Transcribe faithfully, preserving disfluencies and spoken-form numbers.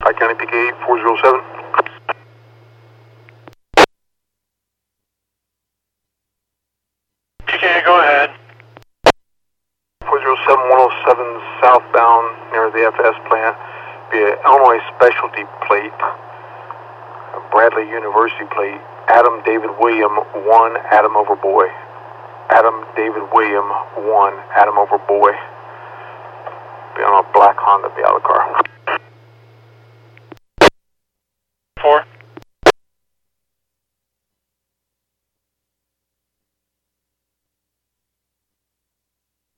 Pike County P K eight four zero seven. P K, go ahead. four zero seven one oh seven southbound near the F S plant. Be an Illinois specialty plate, a Bradley University plate. Adam David William one, Adam over boy. Adam David William one, Adam over boy. Be on a black Honda, be out of the car. Four.